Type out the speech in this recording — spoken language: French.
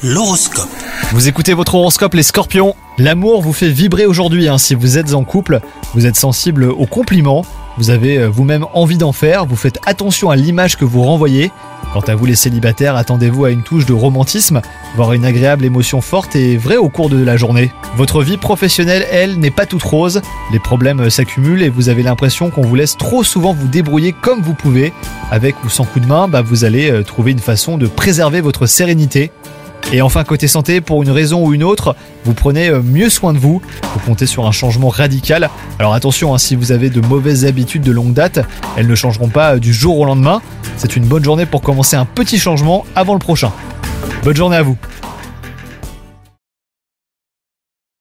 L'horoscope. Vous écoutez votre horoscope les scorpions. L'amour vous fait vibrer aujourd'hui, si vous êtes en couple, vous êtes sensible aux compliments, vous avez vous-même envie d'en faire, vous faites attention à l'image que vous renvoyez. Quant à vous les célibataires, attendez-vous à une touche de romantisme, voire une agréable émotion forte et vraie au cours de la journée. Votre vie professionnelle, elle, n'est pas toute rose, les problèmes s'accumulent et vous avez l'impression qu'on vous laisse trop souvent vous débrouiller comme vous pouvez. Avec ou sans coup de main, vous allez trouver une façon de préserver votre sérénité. Et enfin, côté santé, pour une raison ou une autre, vous prenez mieux soin de vous. Vous comptez sur un changement radical. Alors attention, si vous avez de mauvaises habitudes de longue date, elles ne changeront pas du jour au lendemain. C'est une bonne journée pour commencer un petit changement avant le prochain. Bonne journée à vous.